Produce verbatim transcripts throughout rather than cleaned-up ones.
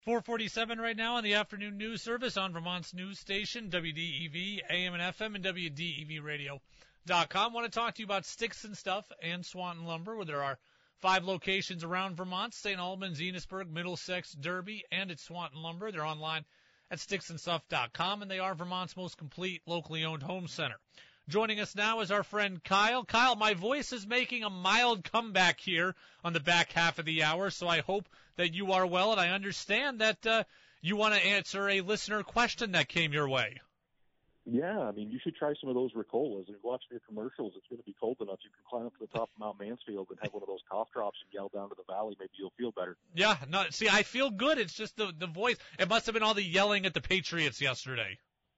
four forty-seven right now on the afternoon news service on Vermont's news station, W D E V, A M and F M, and W D E V radio dot com. Want to talk to you about Sticks and Stuff and Swanton Lumber, where there are five locations around Vermont: Saint Albans, Enosburg, Middlesex, Derby, and at Swanton Lumber. They're online at sticks and stuff dot com, and they are Vermont's most complete locally owned home center. Joining us now is our friend Kyle. Kyle, my voice is making a mild comeback here on the back half of the hour, so I hope that you are well, and I understand that uh, you want to answer a listener question that came your way. Yeah, I mean, you should try some of those Ricolas. If you watch your commercials, it's going to be cold enough. You can climb up to the top of Mount Mansfield and have one of those cough drops and yell down to the valley. Maybe you'll feel better. Yeah, no, see, I feel good. It's just the, the voice. It must have been all the yelling at the Patriots yesterday.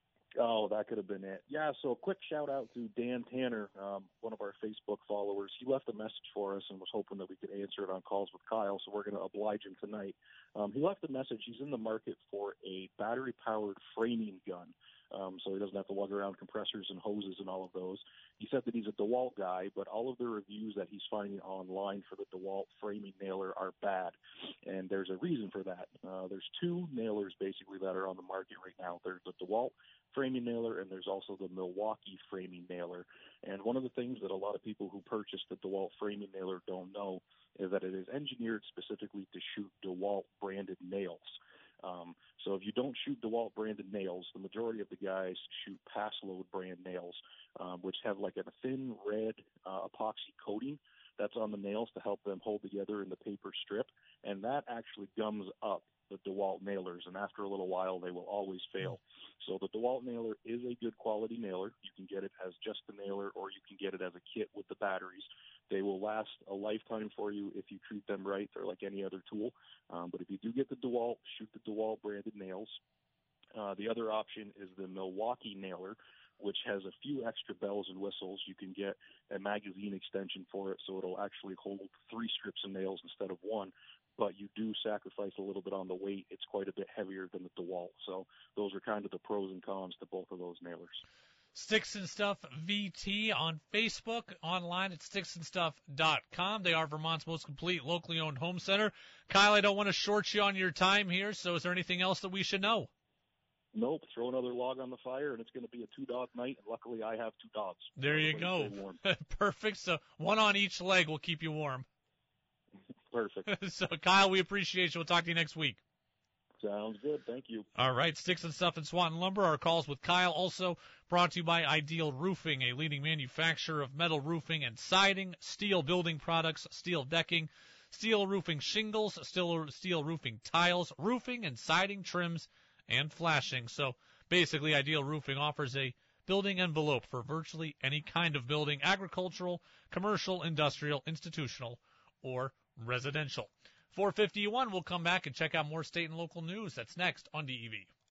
Oh, that could have been it. Yeah, so a quick shout-out to Dan Tanner, um, one of our Facebook followers. He left a message for us and was hoping that we could answer it on Calls with Kyle, so we're going to oblige him tonight. Um, he left a message. He's in the market for a battery-powered framing gun, um, so he doesn't have to lug around compressors and hoses and all of those. He said that he's a DeWalt guy, but all of the reviews that he's finding online for the DeWalt framing nailer are bad, and there's a reason for that. Uh, there's two nailers, basically, that are on the market right now. There's the DeWalt framing nailer, and there's also the Milwaukee framing nailer. And one of the things that a lot of people who purchase the DeWalt framing nailer don't know is that it is engineered specifically to shoot DeWalt branded nails. Um, so if you don't shoot DeWalt branded nails, the majority of the guys shoot pass load brand nails, um, which have like a thin red uh, epoxy coating that's on the nails to help them hold together in the paper strip, and that actually gums up the DeWalt nailers, and after a little while, they will always fail. So the DeWalt nailer is a good quality nailer. You can get it as just the nailer, or you can get it as a kit with the batteries. They will last a lifetime for you if you treat them right. They're like any other tool. Um, but if you do get the DeWalt, shoot the DeWalt branded nails. Uh, the other option is the Milwaukee nailer, which has a few extra bells and whistles. You can get a magazine extension for it, so it'll actually hold three strips of nails instead of one. But you do sacrifice a little bit on the weight. It's quite a bit heavier than the DeWalt. So those are kind of the pros and cons to both of those nailers. Sticks and Stuff V T on Facebook, online at sticks and stuff dot com. They are Vermont's most complete locally owned home center. Kyle, I don't want to short you on your time here, so is there anything else that we should know? Nope. Throw another log on the fire, and it's going to be a two-dog night, and luckily I have two dogs. There you go. Perfect. So one on each leg will keep you warm. Perfect. So, Kyle, we appreciate you. We'll talk to you next week. Sounds good. Thank you. All right. Sticks and Stuff and Swanton Lumber. Our calls with Kyle also brought to you by Ideal Roofing, a leading manufacturer of metal roofing and siding, steel building products, steel decking, steel roofing shingles, steel, steel roofing tiles, roofing and siding trims, and flashing. So, basically, Ideal Roofing offers a building envelope for virtually any kind of building, agricultural, commercial, industrial, institutional, or residential. four fifty-one, we'll come back and check out more state and local news. That's next on D E V.